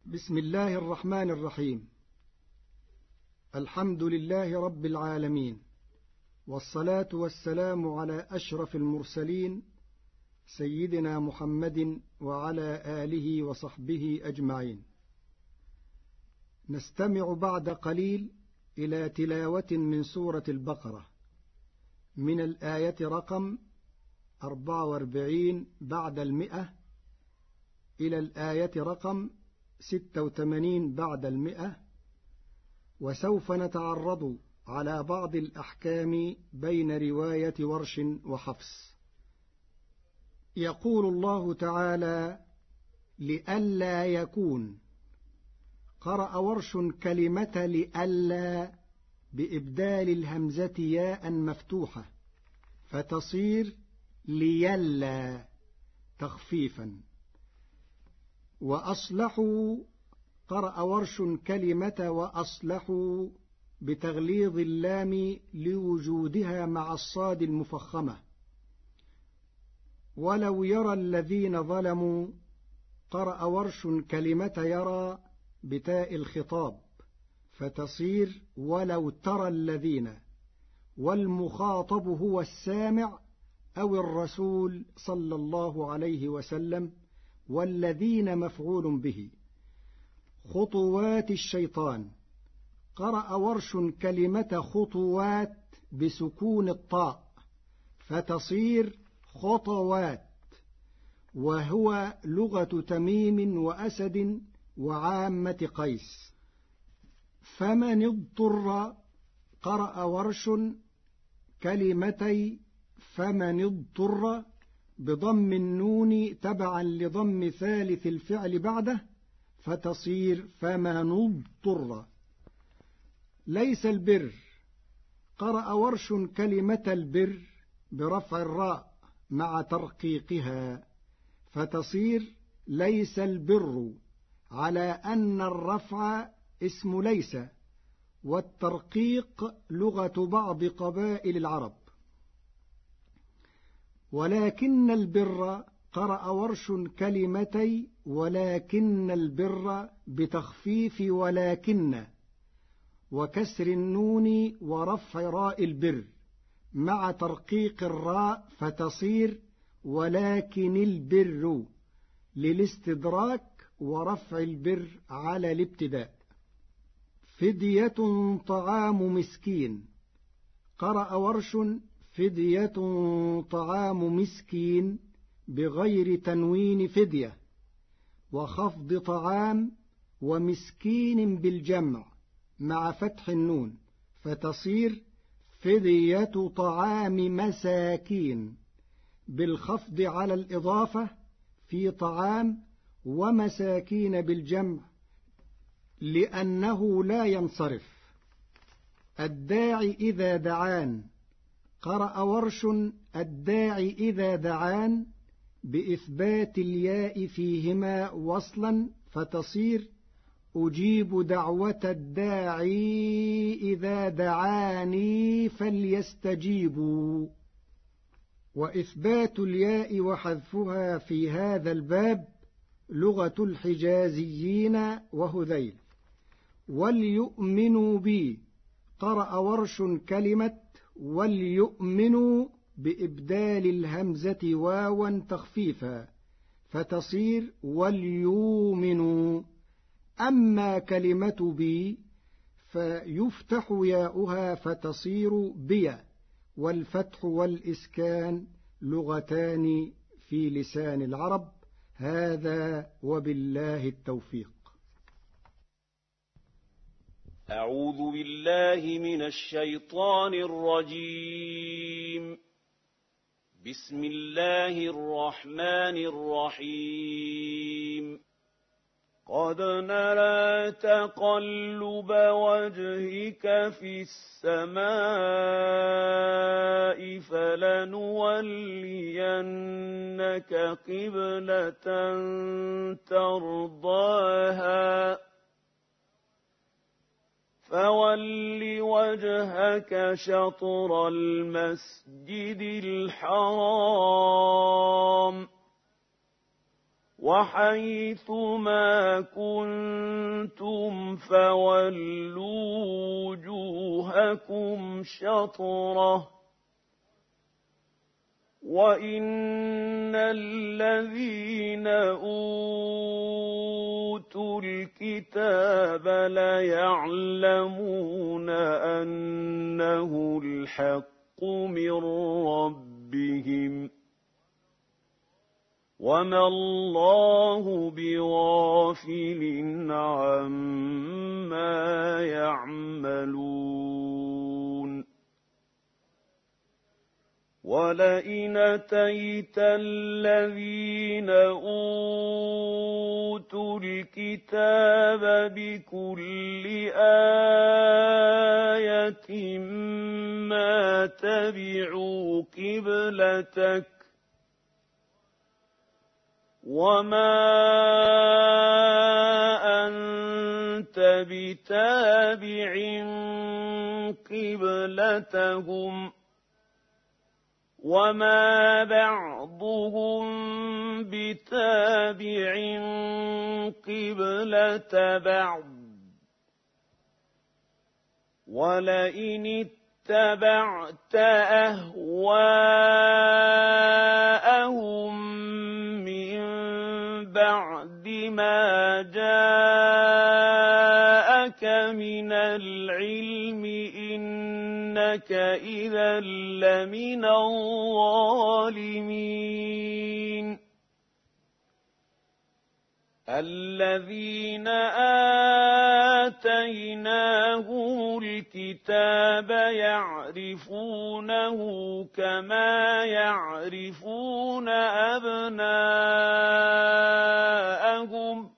بسم الله الرحمن الرحيم. الحمد لله رب العالمين، والصلاة والسلام على أشرف المرسلين سيدنا محمد وعلى آله وصحبه أجمعين. نستمع بعد قليل إلى تلاوة من سورة البقرة من الآية رقم 44 بعد 100 إلى الآية رقم 86 بعد 100، وسوف نتعرض على بعض الأحكام بين رواية ورش وحفص. يقول الله تعالى: لئلا يكون. قرأ ورش كلمة لئلا بإبدال الهمزة ياء مفتوحة فتصير ليلا تخفيفا. وأصلحوا. قرأ ورش كلمة وأصلحوا بتغليظ اللام لوجودها مع الصاد المفخمة. ولو يرى الذين ظلموا. قرأ ورش كلمة يرى بتاء الخطاب فتصير ولو ترى الذين، والمخاطب هو السامع أو الرسول صلى الله عليه وسلم، والذين مفعول به. خطوات الشيطان. قرأ ورش كلمة خطوات بسكون الطاء فتصير خطوات، وهو لغة تميم وأسد وعامة قيس. فمن اضطر. قرأ ورش كلمتي فمن اضطر بضم النون تبعا لضم ثالث الفعل بعده فتصير فمن اضطر. ليس البر. قرأ ورش كلمة البر برفع الراء مع ترقيقها فتصير ليس البر، على أن الرفع اسم ليس، والترقيق لغة بعض قبائل العرب. ولكن البر. قرأ ورش كلمتي ولكن البر بتخفيف ولكن وكسر النون ورفع راء البر مع ترقيق الراء فتصير ولكن البر للاستدراك ورفع البر على الابتداء. فدية طعام مسكين. قرأ ورش فدية طعام مسكين بغير تنوين فدية وخفض طعام ومسكين بالجمع مع فتح النون فتصير فدية طعام مساكين بالخفض على الإضافة في طعام ومساكين بالجمع لأنه لا ينصرف. الداعي إذا دعان. قرأ ورش الداعي إذا دعان بإثبات الياء فيهما وصلا فتصير أجيب دعوة الداعي إذا دعاني فليستجيبوا. وإثبات الياء وحذفها في هذا الباب لغة الحجازيين وهذيل. وليؤمنوا بي. قرأ ورش كلمة وليؤمنوا بإبدال الهمزة واوا تخفيفا فتصير وليؤمنوا. أما كلمة بي فيفتح ياؤها فتصير بيا، والفتح والإسكان لغتان في لسان العرب. هذا وبالله التوفيق. أعوذ بالله من الشيطان الرجيم. بسم الله الرحمن الرحيم. قد نرى تقلب وجهك في السماء فلنولينك قبلة ترضاها فول وجهك شطر المسجد الحرام وحيث ما كنتم فولوا وجوهكم شطرة وإن الذين أوتوا الكتاب ليعلمون أنه الحق من ربهم وما الله بغافل عما يعملون ولئن أتيت الذين أوتوا الكتاب بكل آية ما تبعوا قبلتك وما أنت بتابع قبلتهم وما بعضهم بتابع قبلة بعض ولئن اتبعت أهواءهم من بعد ما جاءك من العلم إنك إذا لمن الظالمين الذين آتيناهم الكتاب يعرفونه كما يعرفون أبناءهم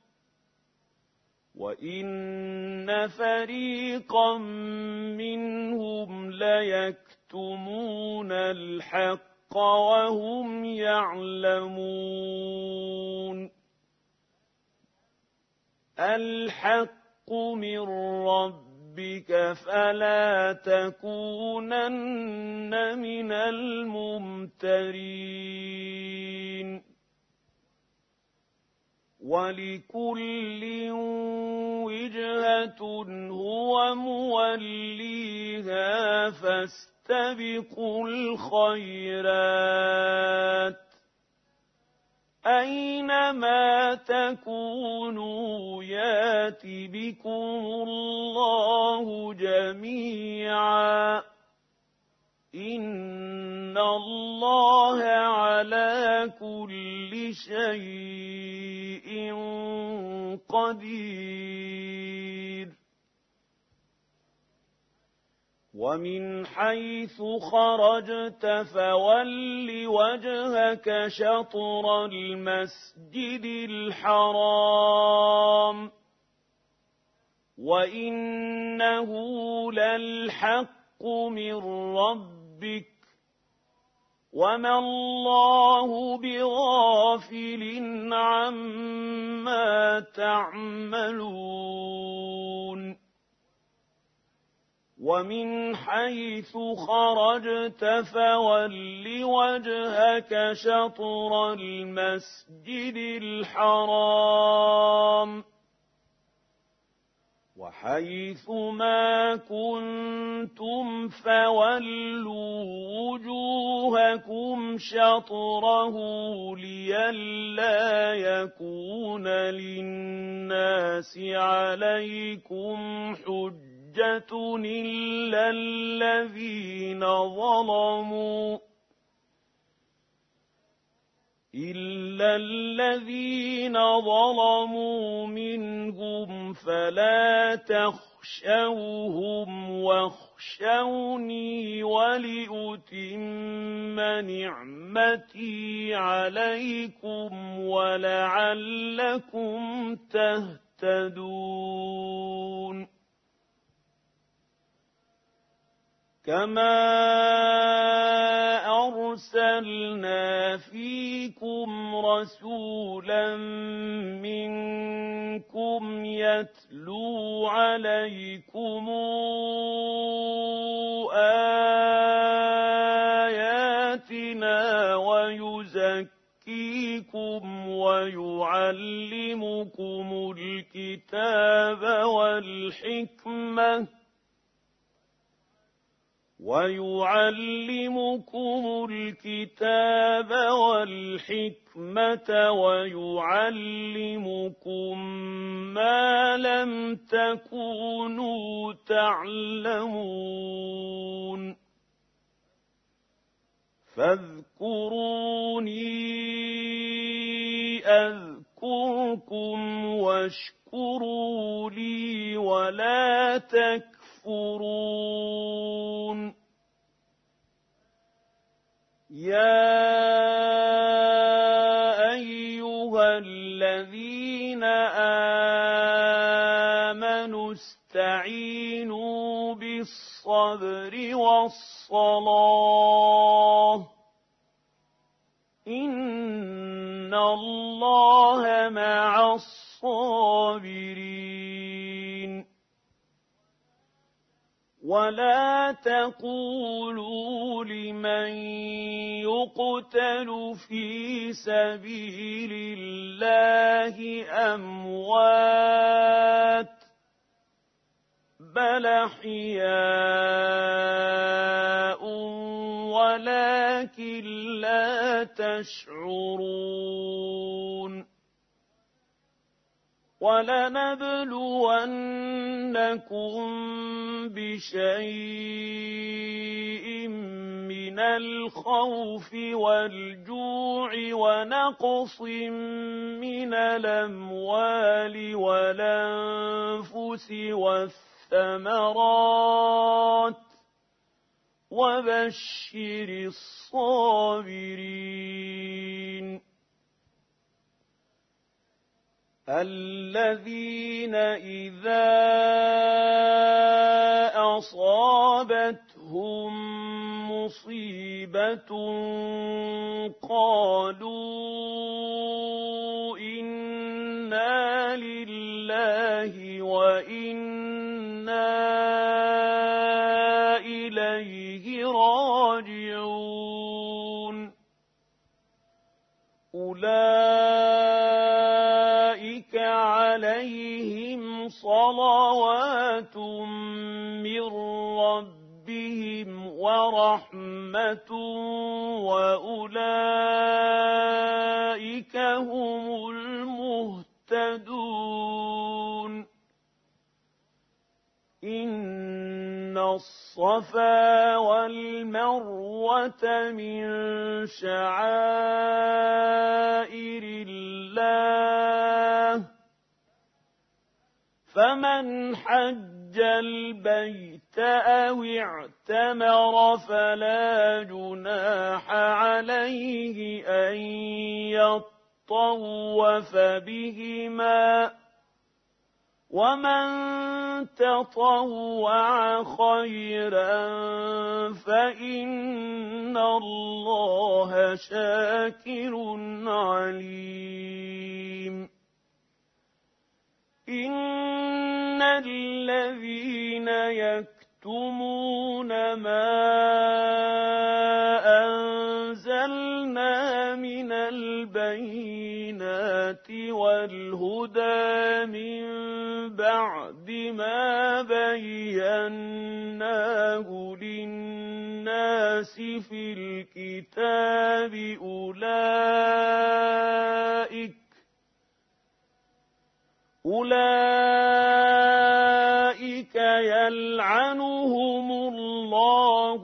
وإن فريقا منهم ليكتمون الحق وهم يعلمون الحق من ربك فلا تكونن من الممترين ولكل وجهة هو موليها فاستبقوا الخيرات أينما تكونوا يات بكم الله جميعا إن الله على كل شيء قدير ومن حيث خرجت فول وجهك شطر المسجد الحرام وإنه للحق من ربك وما الله بغافل عما تعملون ومن حيث خرجت فول وجهك شطر المسجد الحرام وحيث ما كنتم فولوا وجوهكم شطره لئلا يكون للناس عليكم حجة إلا الذين ظلموا منهم فلا تخشوهم واخشوني ولأتم نعمتي عليكم ولعلكم تهتدون كما أرسلنا فيكم رسولا منكم يتلو عليكم آياتنا ويزكيكم ويعلمكم ويعلمكم الكتاب والحكمة ويعلمكم ما لم تكونوا تعلمون فاذكروني أذكركم واشكروا لي ولا تكفرون يا أيها الذين آمنوا استعينوا بالصبر والصلاة إن الله مع الصابرين ولا تقولوا لمن يقتل في سبيل الله أموات بل أحياء ولكن لا تشعرون ولنبلونكم بشيء من الخوف والجوع ونقص من الأموال والأنفس والثمرات وبشر الصابرين الذين إذا أصابتهم مصيبة قالوا إنا لله وإنا إليه راجعون أولئك عليهم صلوات من ربهم ورحمة وأولئك هم المهتدون إن الصفا والمروة من شعائر الله فمن حج البيت أو اعتمر فلا جناح عليه أن يطوف بهما ومن تطوع خيرا فإن الله شاكر عليم إن الذين يكتمون ما أنزلنا من البينات والهدى من بعد ما بيناه للناس في الكتاب أولئك يلعنهم الله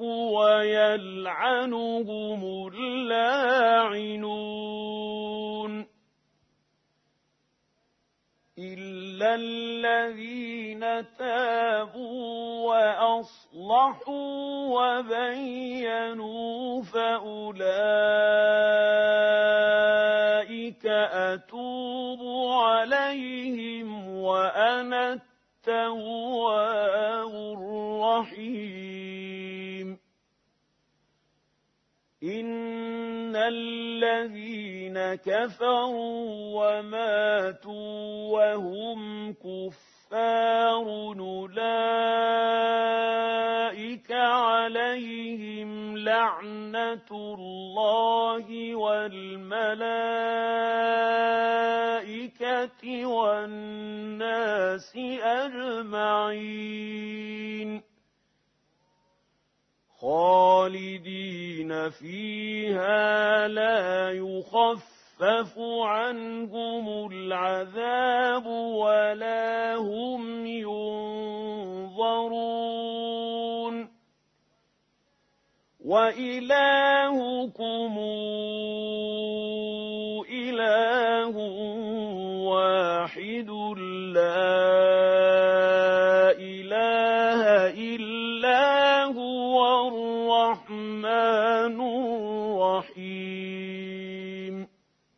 ويلعنهم اللاعنون إلا الذين تابوا وأصلحوا وبينوا فأولئك أتوب عليهم وأنا التواب الرحيم إن الذين كفروا وماتوا وهم كفار أولئك عليهم لعنة الله والملائكة والناس أجمعين خالدين فيها لا يخفف عنهم العذاب ولا هم ينظرون وإلهكم إله واحد لا إله إلا هو الرحمن الرحيم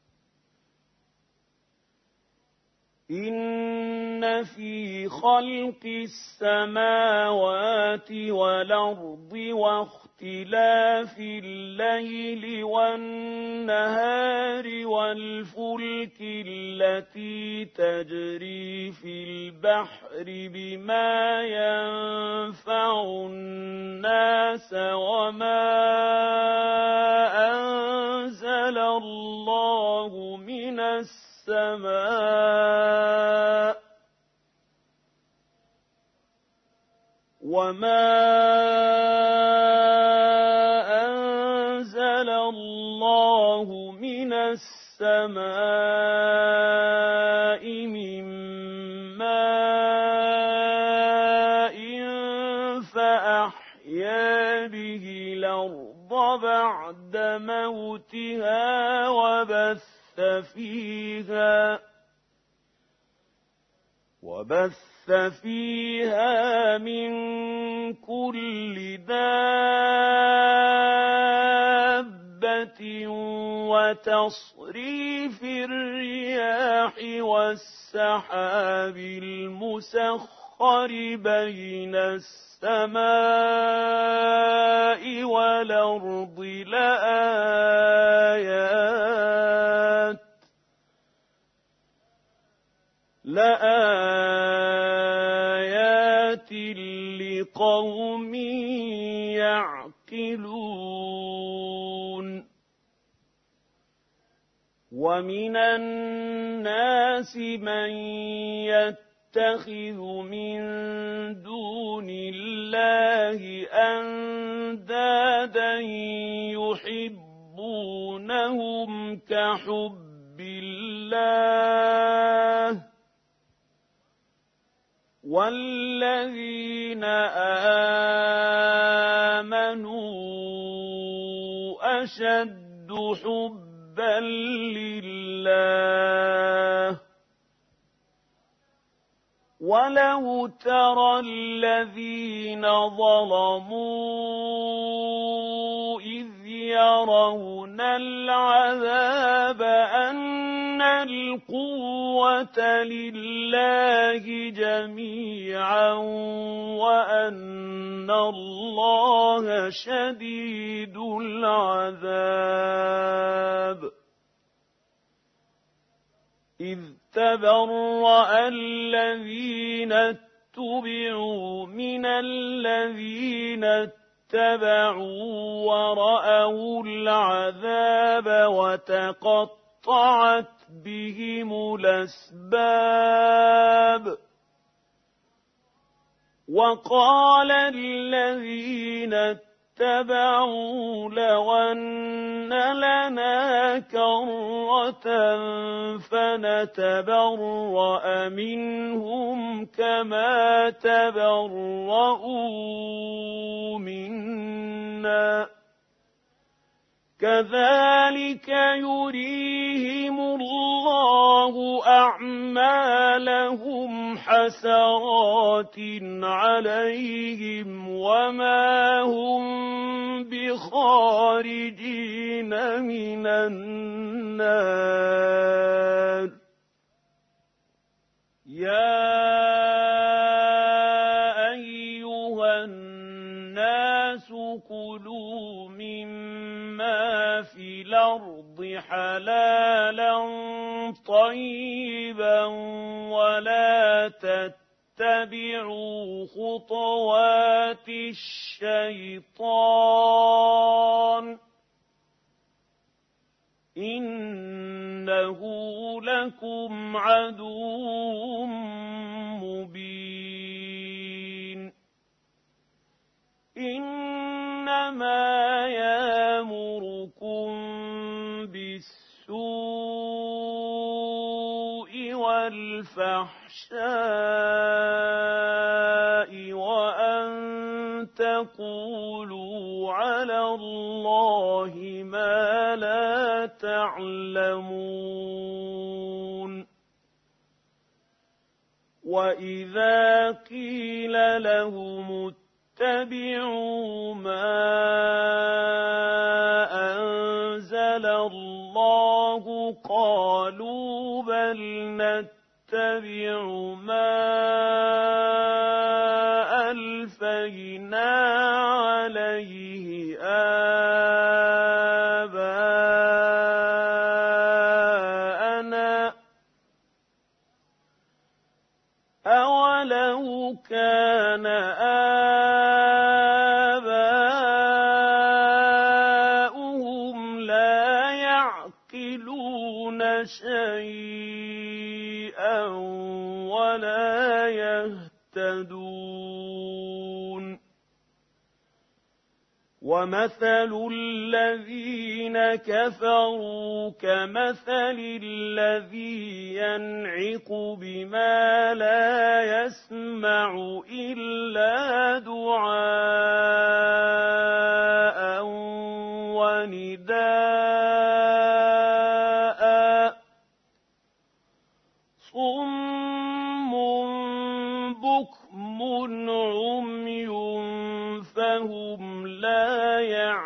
إن في خلق السماوات والأرض واختلاف الليل والنهار والفلك التي تجري في البحر بما ينفع الناس وما أنزل الله من السماء من ماء فأحيا به الأرض بعد موتها وبث فيها من كل دابة وتصريف الرياح والسحاب المسخر بين السماء والأرض لآيات لقوم يعقلون ومن الناس من يتخذ من دون الله أندادا يحبونهم كحب الله والذين آمنوا أشد حبا لله ولو ترى الذين ظلموا إذ يرون العذاب أن القوة لله جميعا وأن الله شديد العذاب إذ تبرأ الذين اتبعوا من الذين اتبعوا ورأوا العذاب وتقطعت بهم الأسباب وقال الذين اتبعوا لو أن لنا كرة فنتبرأ منهم كما تبرؤوا منا كذلك يريهم الله أعمالهم حسرات عليهم وما هم بخارجين من النار يا أيها الناس كلوا مما في الأرض حلالا طيبا ولا تتبعوا خطوات الشيطان إِنَّهُ لَكُمْ عَدُوٌّ مُّبِينٌ إِنَّمَا يَأْمُرُكُم بِالسُّوءِ وَالْفَحْشَاءِ وَأَن تَقُولُوا عَلَى اللَّهِ مَا لَا تَعْلَمُونَ وَإِذَا قِيلَ لَهُمُ اتَّبِعُوا مَا أَنزَلَ اللَّهُ قَالُوا بَلْ نَتَّبِعُ مَا أَلْفَيْنَا عَلَيْهِ آبَاءَنَا أَوَلَوْ كَانَ آبَاؤُهُمْ لَا يَعْقِلُونَ شَيْئًا وَلَا يَهْتَدُونَ وَمَثَلُ الَّذِينَ كَفَرُوا كَمَثَلِ الَّذِي يَنْعِقُ بِمَا لَا يَسْمَعُ إِلَّا دُعَاءً وَنِدَاءً صُمٌّ بُكْمٌ عُمْيٌ فَهُمْ لَا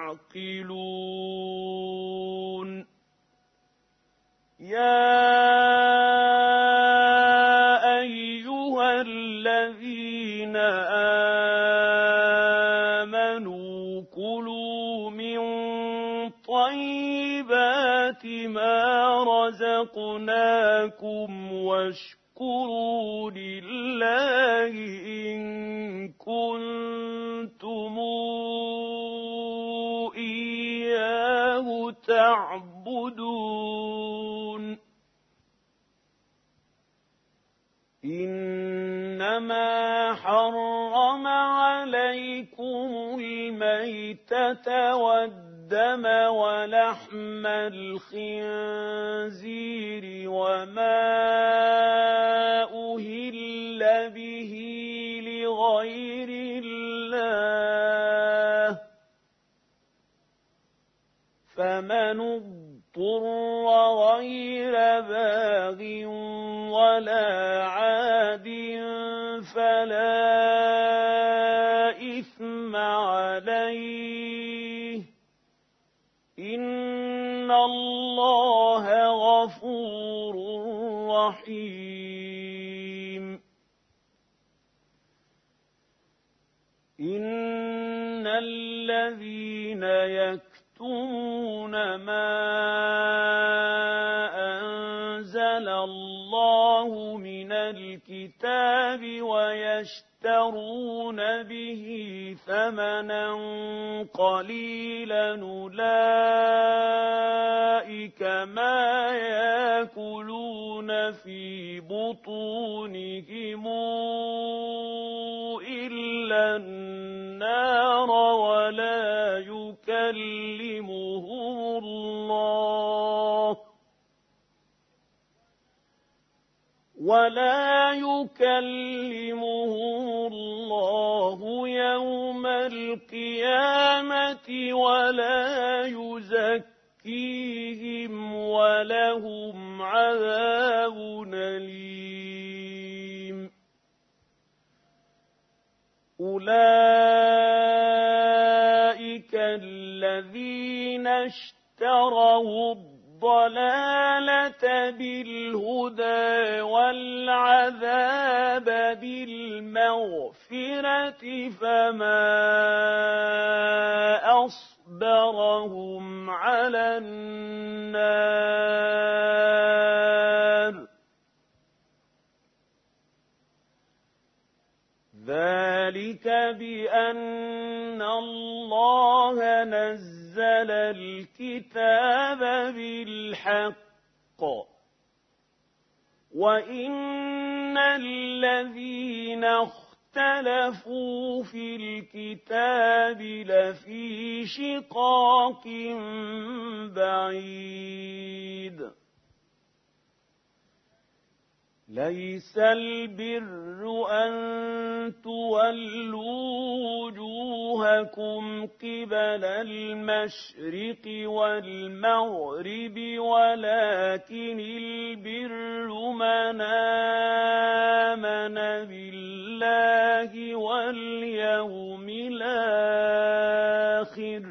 يَعْقِلُونَ يَا أَيُّهَا الَّذِينَ آمَنُوا كُلُوا مِن طَيِّبَاتِ مَا رَزَقْنَاكُمْ وَاشْكُرُوا لِلَّهِ إِن كُنتُمْ إِيَّاهُ تَعْبُدُونَ إِنَّمَا حَرَّمَ عَلَيْكُمُ الْمَيْتَةَ وَالدَّمَ وَلَحْمَ الْخِنزِيرِ وَمَا أُهِلَّ بِهِ لِغَيْرِ اللَّهِ فَمَنِ اضْطُرَّ غَيْرَ بَاغٍ وَلَا عَادٍ فَلَا إِثْمَ عَلَيْهِ إِنَّ اللَّهَ غَفُورٌ رَّحِيمٌ إِنَّ الَّذِينَ يَكْتُمُونَ مَا أَنزَلَ اللَّهُ مِنَ الْكِتَابِ وَيَشْتَرُونَ بِهِ ثَمَنًا قَلِيلًا أُولَٰئِكَ مَا يَأْكُلُونَ فِي بُطُونِهِمْ إِلَّا النَّارَ ولا يكلمهم الله يوم القيامة ولا يزكيهم ولهم عذاب أليم أولئك الذين اشتروا الضلالة بالهدى والعذاب بالمغفرة فما أصبرهم على النار ذلك بأن الله نزل أنزل الكتاب بالحق وإن الذين اختلفوا في الكتاب لفي شقاق بعيد ليس البر أن تولوا وجوهكم قبل المشرق والمغرب ولكن البر من آمن بالله واليوم الآخر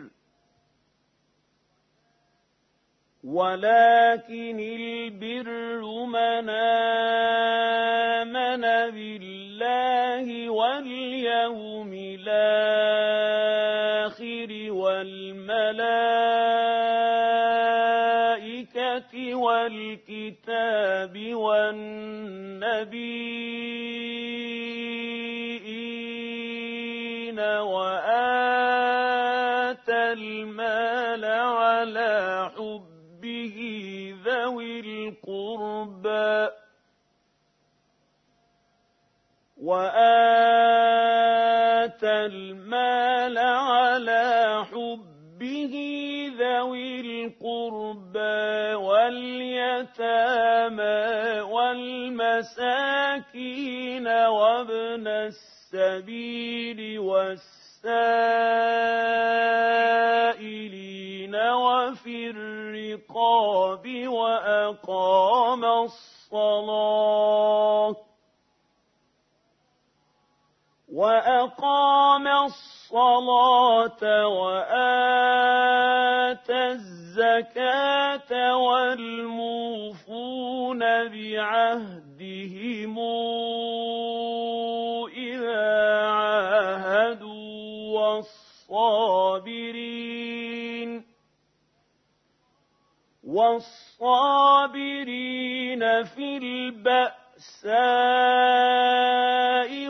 والملائكة والكتاب والنبيين وآتى المال على حبه ذوي القربى واليتامى والمساكين وابن السبيل والسائلين وفي الرقاب وأقام الصلاة وآتى الزكاة والموفون بعهدهم إذا عاهدوا والصابرين في البأساء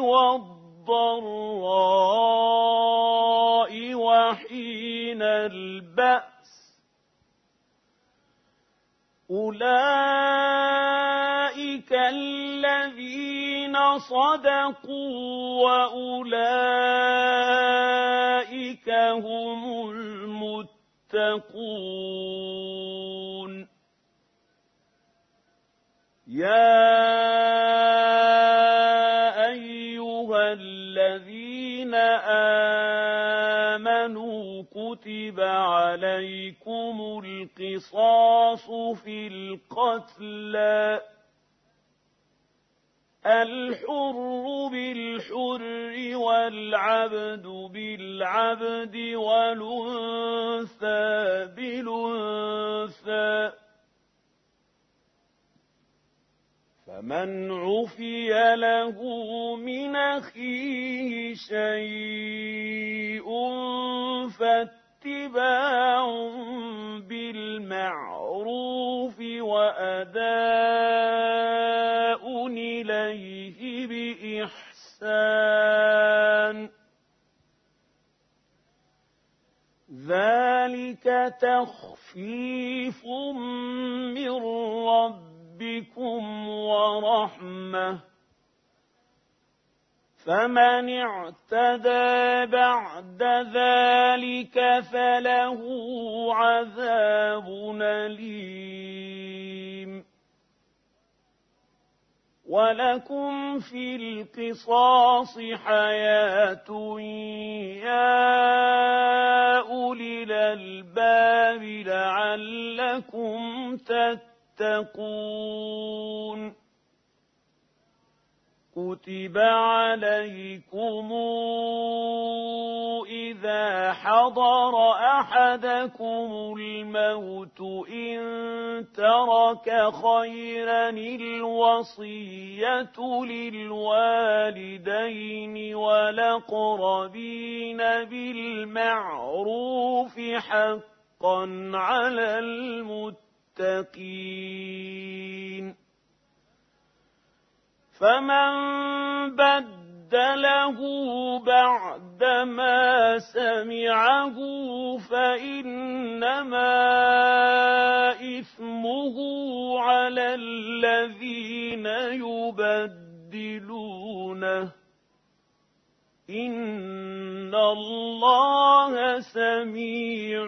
والضراء وحين البأس أولئك الذين صدقوا وأولئك هم المتقون يا أيها الذين آمنوا كتب عليكم القصاص في القتلى الحر بالحر والعبد بالعبد والأنثى بالأنثى فمن عفي له من أخيه شيء فاتباع بالمعروف وأداء إليه بإحسان ذلك تخفيف من ربكم ورحمة فمن اعتدى بعد ذلك فله عذاب أليم ولكم في القصاص حياة يا أولي الألباب لعلكم تتقون كتب عليكم إذا حضر أحدكم الموت إن ترك خيرا الوصية للوالدين والأقربين بالمعروف حقا على المتقين فمن بدله له بعدما سمعه فإنما إثمه على الذين يبدلونه إن الله سميع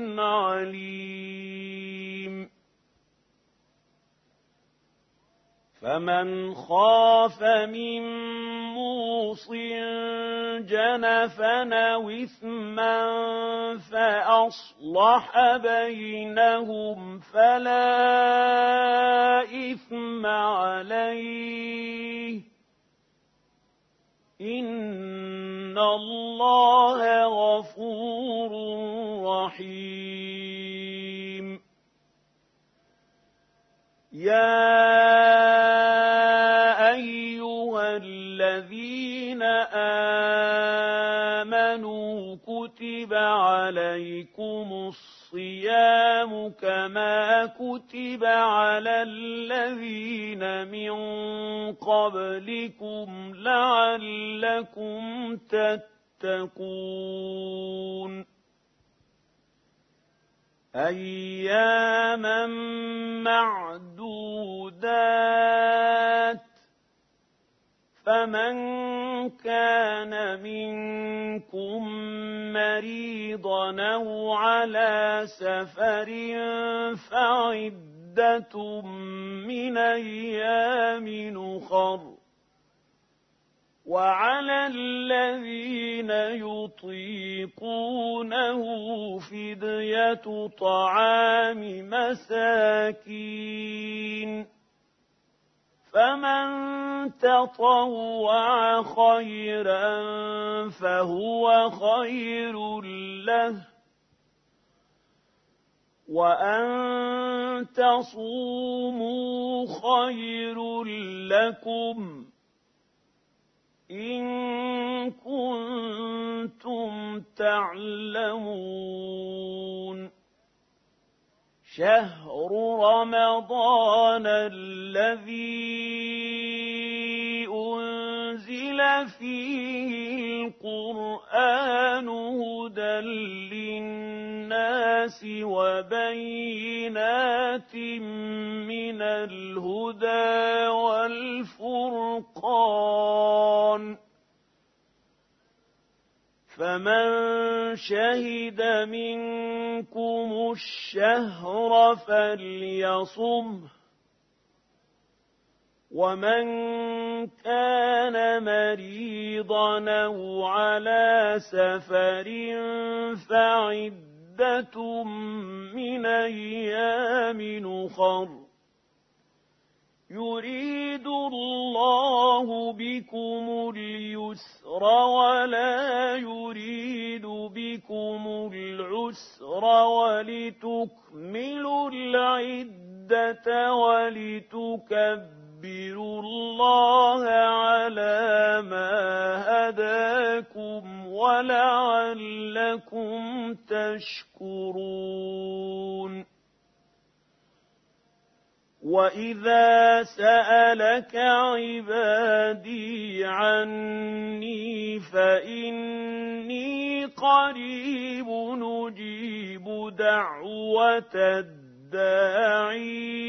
عليم فمن خاف من موص جنفا أو إثما فأصلح بينهم فلا إثم عليه إن الله غفور رحيم يا أيها الذين آمنوا كتب عليكم الصيام كما كتب على الذين من قبلكم لعلكم تتقون أياما معدودات فمن كان منكم مريضا أو على سفر فعدة من أيام أخر وعلى الذين يطيقونه فدية طعام مساكين فمن تطوع خيرا فهو خير له وأن تصوموا خير لكم إن كنتم تعلمون شهر رمضان الذي أنزل فيه القرآن هدى للناس وبينات من الهدى والفرقان فمن شهد منكم الشهر فليصمه ومن كان مريضا أو على سفر فعدة من أيام أخر يريد الله بكم اليسر ولا يريد بكم العسر ولتكملوا العدة ولتكبروا الله على ما هداكم ولعلكم تشكرون وَإِذَا سَأَلَكَ عِبَادِي عَنِّي فَإِنِّي قَرِيبٌ أُجِيبُ دَعْوَةَ الدَّاعِي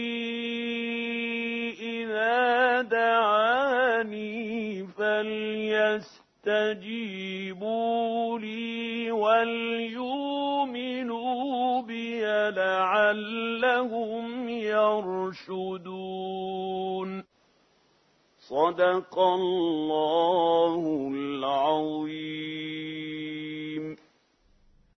إِذَا دَعَانِي فَلْيَسْتَجِيبُوا لِي وَلْيُؤْمِنُوا بِي لَعَلَّهُمْ يرشدون صدق الله